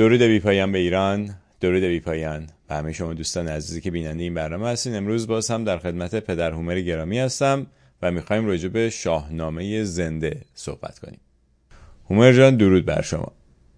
درود بی پایان به ایران، درود بی پایان به همه شما دوستان عزیزی که بیننده این برنامه هستین. امروز باز هم در خدمت پدر هومر گرامی هستم و میخوایم راجع به شاهنامه زنده صحبت کنیم. هومر جان درود بر شما.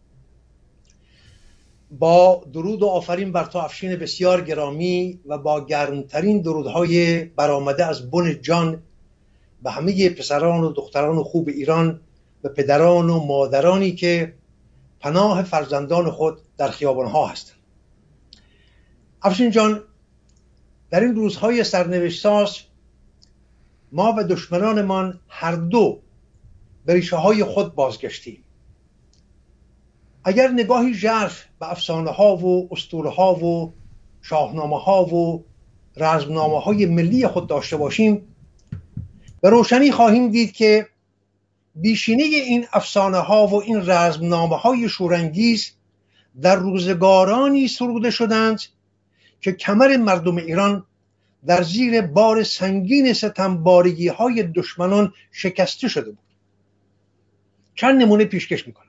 با درود و آفرین بر تو افشین بسیار گرامی و با گرمترین درودهای برآمده از بن جان به همه پسران و دختران خوب ایران و پدران و مادرانی که پناه فرزندان خود در خیابانها هستند. افشین جان، در این روزهای سرنوشت‌ساز ما و دشمنانمان هر دو به ریشه‌های خود بازگشتیم. اگر نگاهی ژرف به افسانه‌ها و اسطوره‌ها و شاهنامه‌ها و رزمنامه‌های ملی خود داشته باشیم، به روشنی خواهیم دید که بیشینه این افسانه‌ها و این رزمنامه‌های شورانگیز در روزگارانی سروده شدند که کمر مردم ایران در زیر بار سنگین ستمبارگی‌های دشمنان شکسته شده بود. چند نمونه پیشکش می‌کنم.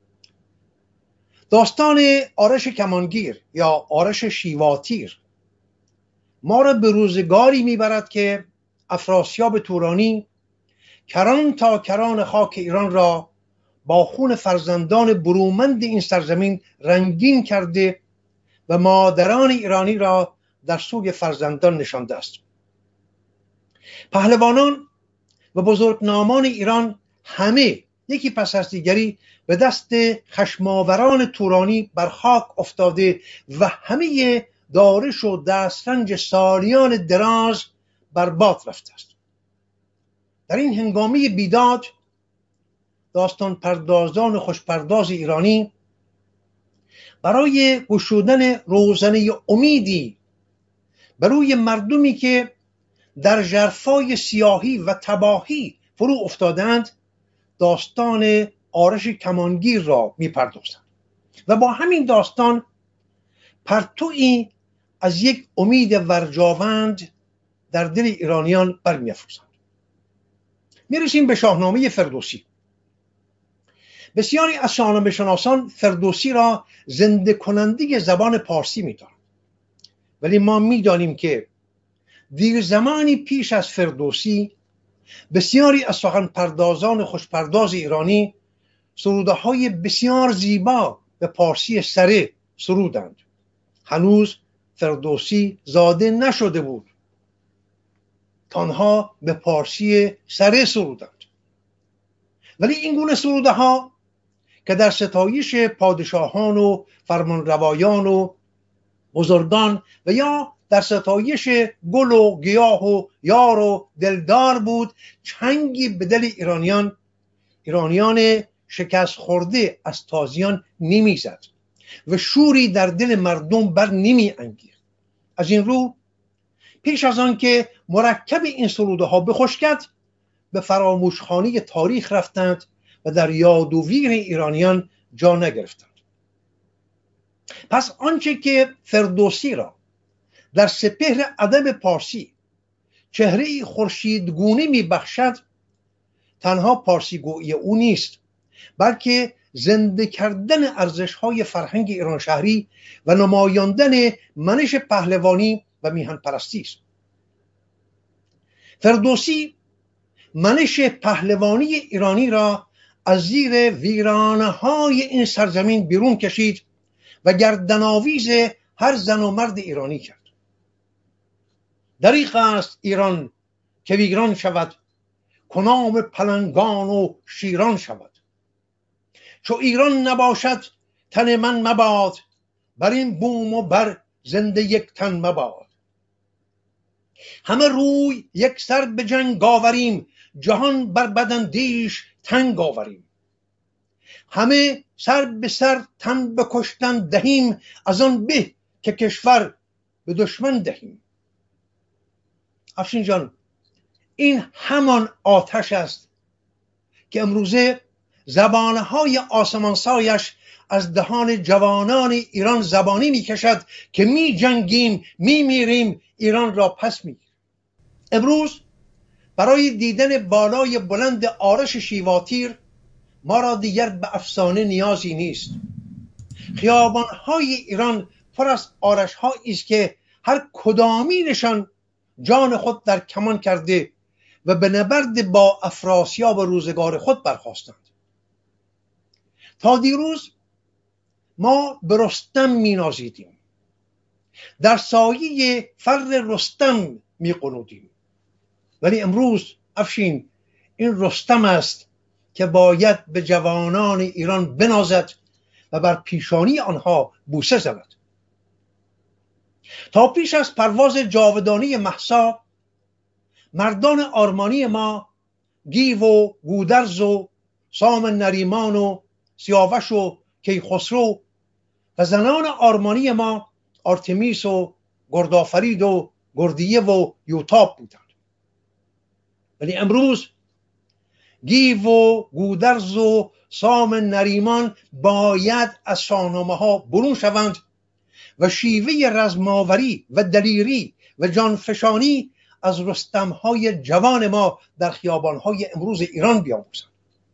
داستان آرش کمانگیر یا آرش شیواتیر ما را به روزگاری میبرد که افراسیاب تورانی کران تا کران خاک ایران را با خون فرزندان برومند این سرزمین رنگین کرده و مادران ایرانی را در سوی فرزندان نشانده است. پهلوانان و بزرگنامان ایران همه یکی پس از دیگری به دست خشماوران تورانی بر خاک افتاده و همه دارش و دسترنج سالیان دراز برباد رفته است. در این هنگامی بیداد داستان پردازان خوشپرداز ایرانی برای گشودن روزنه امیدی بروی مردمی که در ژرفای سیاهی و تباهی فرو افتادند داستان آرش کمانگیر را می‌پردازند و با همین داستان پرتویی از یک امید ورجاوند در دل ایرانیان برمی‌افروزند. می‌رسیم به شاهنامه فردوسی. بسیاری از شاهنامه شناسان فردوسی را زنده کننده زبان پارسی می‌دانند، ولی ما می‌دانیم که دیر زمانی پیش از فردوسی بسیاری از سخن پردازان خوشپرداز ایرانی سروده های بسیار زیبا به پارسی سره سرودند. هنوز فردوسی زاده نشده بود که آنها به پارسی سره سرودند، ولی این گونه سروده ها که در ستایش پادشاهان و فرمانروایان و بزرگان و یا در ستایش گل و گیاه و یار و دلدار بود، چنگی به دل ایرانیان شکست خورده از تازیان نمیزد و شوری در دل مردم بر نمی انگیخت. از این رو پیش از آن که مرکب این سروده ها بخشکد به فراموشخانه تاریخ رفتند و در یاد و ویر ایرانیان جا نگرفتند. پس آنچه که فردوسی را در سپهر ادب پارسی چهره خورشیدگونه میبخشد تنها پارسی گویی او نیست، بلکه زنده کردن ارزش‌های فرهنگ ایران شهری و نمایاندن منش پهلوانی و میهن پرستی است. فردوسی منش پهلوانی ایرانی را از زیر ویرانه‌های این سرزمین بیرون کشید و گردن‌آویز هر زن و مرد ایرانی کرد. دریغ است ایران که ویران شود، کنام پلنگان و شیران شود. چو ایران نباشد تن من مباد، بر این بوم و بر زنده یک تن مباد. همه روی یک سر به جنگ آوریم، جهان بر بداندیش تنگ آوریم. همه سر به سر تن به کشتن دهیم، از آن به که کشور به دشمن دهیم. افشین جان، این همان آتش است که امروزه زبانهای آسمانسایش از دهان جوانان ایران زبانی میکشد که می جنگیم، می میریم، ایران را پس میگیریم. امروز برای دیدن بالای بلند آرش شیواتیر ما را دیگر به افسانه نیازی نیست. خیابان‌های ایران پر از آرش‌هایی است که هر کدامینشان جان خود در کمان کرده و به نبرد با افراسیاب روزگار خود برخاستند. تا دیروز ما به رستم می‌نازیدیم، در سایه فر رستم می‌غنودیم، ولی امروز افشین این رستم است که باید به جوانان ایران بنازد و بر پیشانی آنها بوسه زند. تا پیش از پرواز جاودانی مهسا، مردان آرمانی ما گیو و گودرز و سام نریمان و سیاوش و کیخسرو و زنان آرمانی ما آرتمیس و گردآفرید و گردیه و یوتاب بودند. ولی امروز گیو و گودرز و سام نریمان باید از شاهنامه ها برون شوند و شیوه رزماوری و دلیری و جانفشانی از رستم های جوان ما در خیابان های امروز ایران بیاموزند.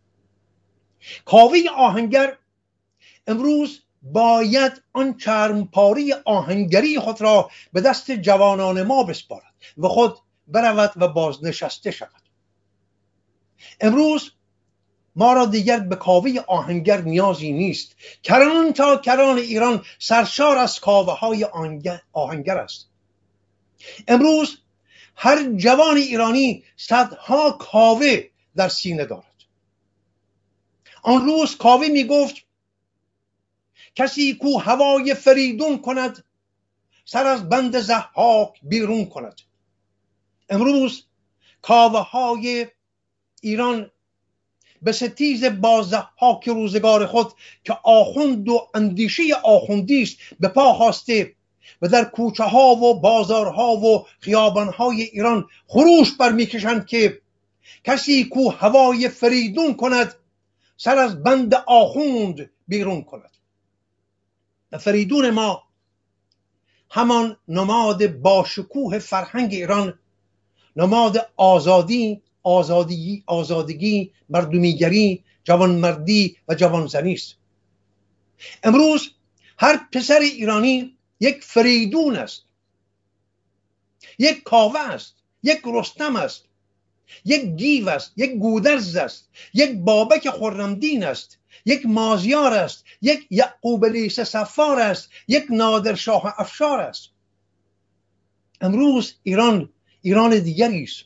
کاوه آهنگر امروز باید آن چرمپاری آهنگری خود را به دست جوانان ما بسپارد و خود برود و بازنشسته شود. امروز ما را دیگر به کاوه آهنگر نیازی نیست. کران تا کران ایران سرشار از کاوه های آهنگر است. امروز هر جوان ایرانی صدها کاوه در سینه دارد. آن روز کاوه می گفت کسی کو هوای فریدون کند، سر از بند ضحاک بیرون کند. امروز کاوه های ایران به ستیز با ضحاک روزگار خود که آخوند و اندیشه آخوندی است به پا خواسته و در کوچه ها و بازارها و خیابان های ایران خروش برمیکشند که کسی کو هوای فریدون کند، سر از بند آخوند بیرون کند. و فریدون ما همان نماد باشکوه فرهنگ ایران، نماد آزادگی، مردمیگری، جوانمردی و جوانزنی است. امروز هر پسر ایرانی یک فریدون است، یک کاوه است، یک رستم است، یک گیو است، یک گودرز است، یک بابک خرمدین است، یک مازیار است، یک یعقوب لیث صفار است، یک نادر شاه افشار است. امروز ایران دیگری است.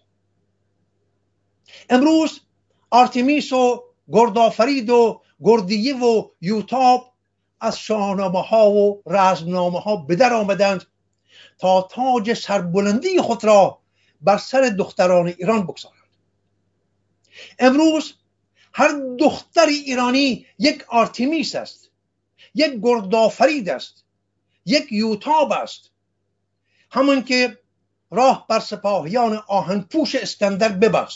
امروز آرتمیس و گردآفرید و گردیه و یوتاب از شاهنامه ها و رزمنامه ها به در آمدند تا تاج سربلندی خود را بر سر دختران ایران بگذارند. امروز هر دختر ایرانی یک آرتمیس است، یک گردآفرید است، یک یوتاب است، همان که راه بر سپاهیان آهنپوش اسکندر ببست.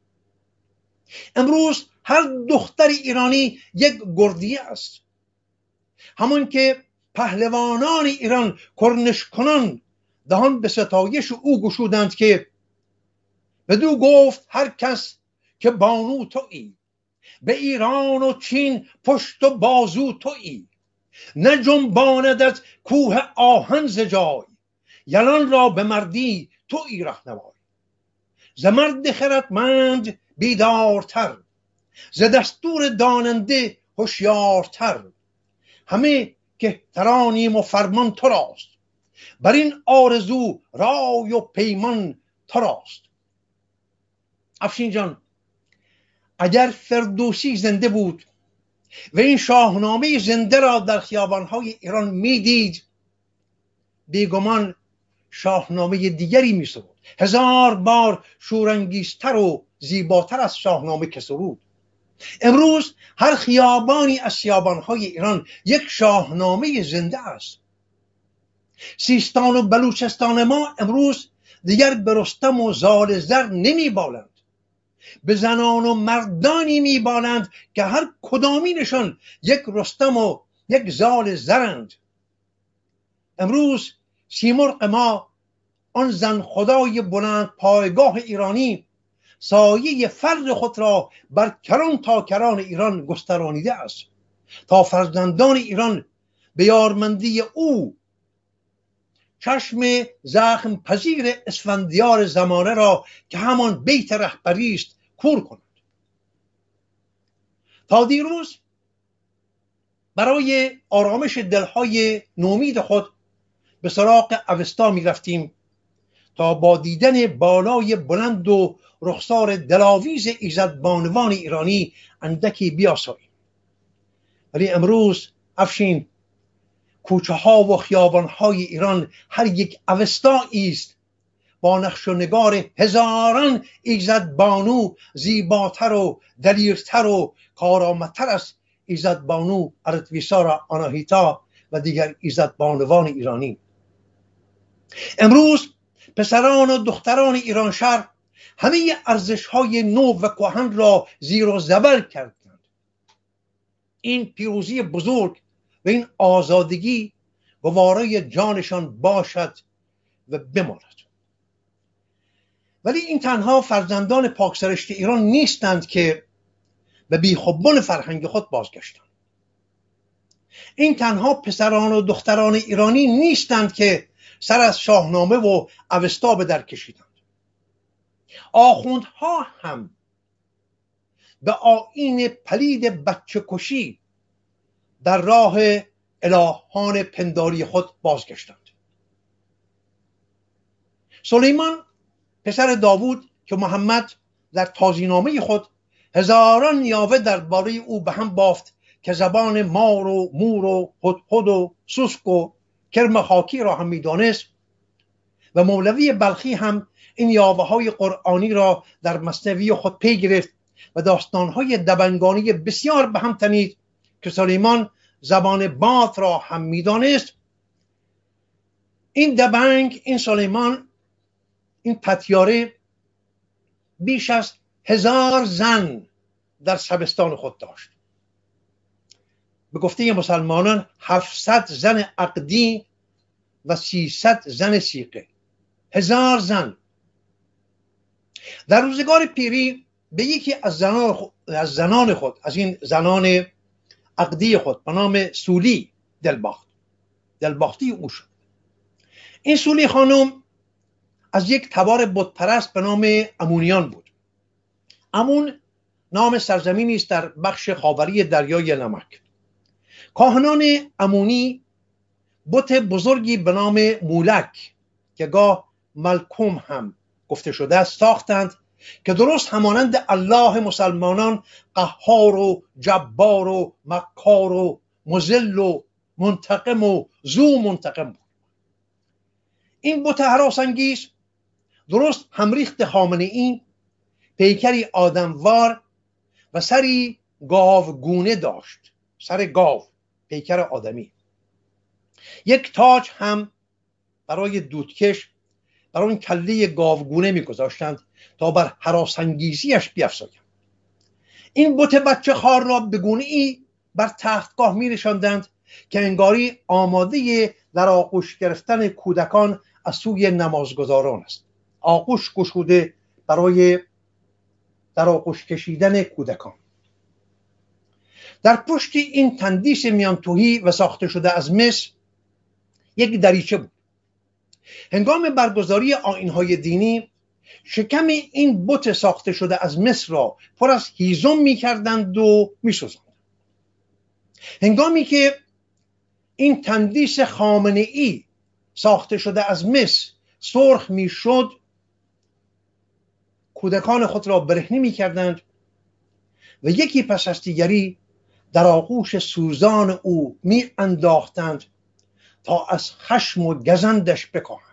امروز هر دختر ایرانی یک گردیه است، همان که پهلوانان ایران کرنشکنان دهان به ستایش او گشودند که بدو گفت هر کس که بانو تویی، به ایران و چین پشت و بازو تویی، نه جنباندت کوه آهن ز جای، یلان را به مردی تویی رهنمای. ز مرد خردمند بیدارتر، ز دستور داننده هوشیارتر، همه کهترانیم و فرمان تو راست، بر این آرزو رای و پیمان تو راست. افشین جان، اگر فردوسی زنده بود و این شاهنامه زنده را در خیابانهای ایران میدید، بیگمان شاهنامه دیگری میسرود، 1000 بار شورانگیزتر و زیباتر از شاهنامه که سرود. امروز هر خیابانی از خیابانهای ایران یک شاهنامه زنده است. سیستان و بلوچستان ما امروز دیگر به رستم و زال زر نمیبالند، به زنان و مردانی میبالند که هر کدامینشان یک رستم و یک زال زرند. امروز سیمرغ ما، آن زن خدای بلند پایگاه ایرانی، سایه فر خود را بر کران تا کران ایران گسترانیده است تا فرزندان ایران به یارمندی او چشم زخم پذیر اسفندیار زمانه را که همان بیت رهبری است کور کنند. تا دیروز برای آرامش دلهای نومید خود به سراغ اوستا می رفتیم تا با دیدن بالای بلند و رخسار دلاویز ایزدبانوان ایرانی اندکی بیاساییم. ولی امروز افشین، کوچه ها و خیابان های ایران هر یک اوستایی است با نقش و نگار هزاران ایزدبانو زیباتر و دلیرتر و کارآمدتر از ایزدبانو اردویسارا آناهیتا و دیگر ایزدبانوان ایرانی. امروز پسران و دختران ایران شهر همه ارزش های نو و کهن را زیر و زبر کردند. این پیروزی بزرگ و این آزادگی گوارای جانشان باشد و بماند. ولی این تنها فرزندان پاکسرشت ایران نیستند که به بیخوبان فرهنگ خود بازگشتند. این تنها پسران و دختران ایرانی نیستند که سر از شاهنامه و اوستا به در کشیدند. آخوندها هم به آیین پلید بچه کشی در راه الهان پنداری خود بازگشتند. سلیمان پسر داوود که محمد در تازی‌نامه خود هزاران نیاوه درباره او به هم بافت که زبان مار و مور و هدهد و سوسک و کرم خاکی را هم می‌دانست، و مولوی بلخی هم این یاوه های قرآنی را در مثنوی خود پی گرفت و داستان‌های دبنگانی بسیار به هم تنید که سلیمان زبان بات را هم می‌دانست. این دبنگ، این سلیمان، این پتیاره بیش از 1000 زن در شبستان خود داشت. به گفته مسلمانان 700 زن عقدی و 300 زن سیغه. 1000 زن. در روزگار پیری به یکی از زنان خود، از این زنان عقدی خود به نام سولی دلباختی او شد. این سولی خانم از یک تبار بتپرست به نام امونیان بود. امون نام سرزمینی است در بخش خاوری دریای نمک. کاهنان امونی بت بزرگی به نام مولک که گاه ملکوم هم گفته شده است ساختند که درست همانند الله مسلمانان قهار و جبار و مکار و مذل و منتقم و ذو منتقم بود. این بت هراس‌انگیز درست همریخت خامنه‌ای پیکری آدموار و سری گاوگونه داشت. سر گاو، پیکر آدمی. یک تاج هم برای دودکش برای اون کله گاوگونه میگذاشتند تا بر هراس‌انگیزیش بیفزایند. این بت بچه خار را به گونه‌ای بر تختگاه می نشاندند که انگاری آماده در آغوش گرفتن کودکان از سوی نمازگزاران است. آغوش گشوده برای در آغوش کشیدن کودکان. در پشت این تندیس میانتویی و ساخته شده از مس یک دریچه بود. هنگام برگزاری آیین‌های دینی شکم این بت ساخته شده از مس را پر از هیزم می‌کردند و می‌سوزاندند. هنگامی که این تندیس خامنه‌ای ساخته شده از مس سرخ می‌شد، کودکان خود را برهنه می‌کردند و یکی پس از دیگری در آغوش سوزان او می‌انداختند تا از خشم و گزندش بکاهند.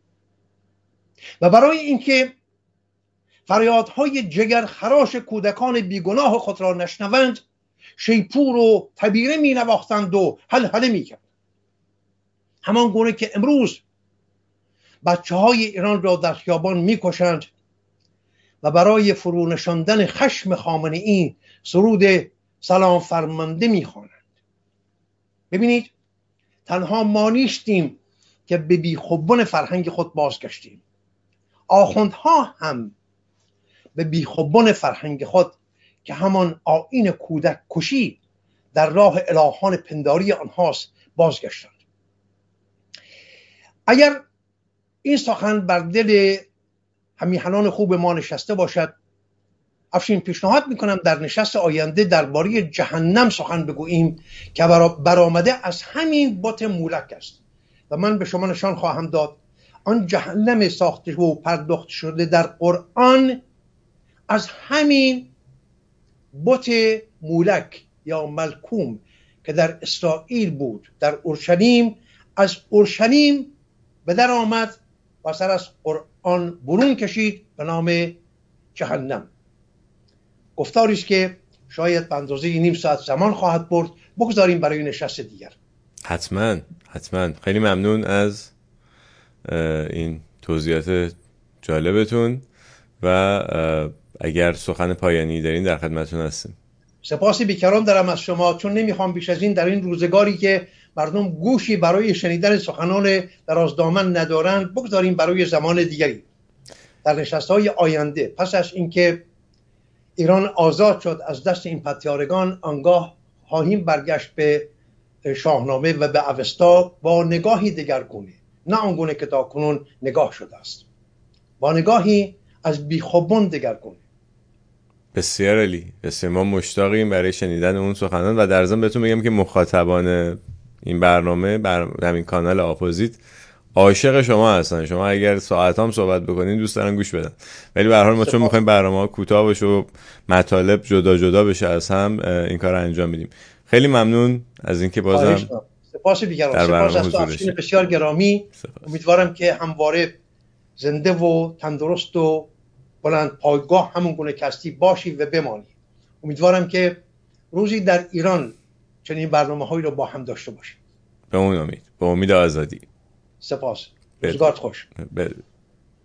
و برای اینکه فریادهای جگر خراش کودکان بیگناه خود را نشنوند، شیپور و تبیره می نواختند و هلهله می کردند. همان گونه که امروز بچه های ایران را در خیابان می کشند و برای فرو نشاندن خشم خامنه‌ای سرود سلام فرمانده می خوانند. ببینید، تنها ما نیستیم که به بیخوبان فرهنگ خود بازگشتیم. آخوندها هم به بیخوبان فرهنگ خود که همان آیین کودک کشی در راه الهان پنداری آنهاست بازگشتند. اگر این سخن بر دل همیهنان خوب ما نشسته باشد، افشین پیشنهاد میکنم در نشست آینده درباره جهنم سخن بگوییم که برآمده از همین بت مولک است و من به شما نشان خواهم داد آن جهنم ساخته و پرداخته شده در قرآن از همین بت مولک یا ملکوم که در اسرائیل بود، در اورشلیم، از اورشلیم به در آمد و سر از قرآن برون کشید به نام جهنم. گفتاری است که شاید به اندازه نیم ساعت زمان خواهد برد، بگذاریم برای نشست دیگر. حتما خیلی ممنون از این توضیحات جالبتون و اگر سخن پایانی دارین در خدمتتون هستیم. سپاس بیکران دارم از شما، چون نمیخوام بیش از این در این روزگاری که مردم گوشی برای شنیدن سخنان درازدامن ندارند بگذاریم برای زمان دیگری. در نشست‌های آینده پس از اینکه ایران آزاد شد از دست این پتیارگان، آنگاه خواهیم برگشت به شاهنامه و به اوستا با نگاهی دگرگونه، نه آنگونه که تاکنون نگاه شده است، با نگاهی از بیخوبان دگرگونه. بسیار عالی، بسیار ما مشتاقیم برای شنیدن اون سخنان و در ضمن بهتون بگم که مخاطبان این برنامه همین کانال آپوزیت عاشق شما هستن. شما اگر ساعت هم صحبت بکنین دوست دارن گوش بدن، ولی به هر حال ما چون میخوایم برنامه‌ها کوتاه بشه و مطالب جدا جدا بشه از هم این کار رو انجام میدیم. خیلی ممنون از اینکه بازم سپاس بی‌گران، سپاس از تو بسیار گرامی. امیدوارم که همواره زنده و تندرست و بلند پایگاه همون گونه کستی باشی و بمانی. امیدوارم که روزی در ایران چنین برنامه‌هایی رو با هم داشته باشیم. به اون امید، به امید آزادی. سپاس. روزگارت خوش.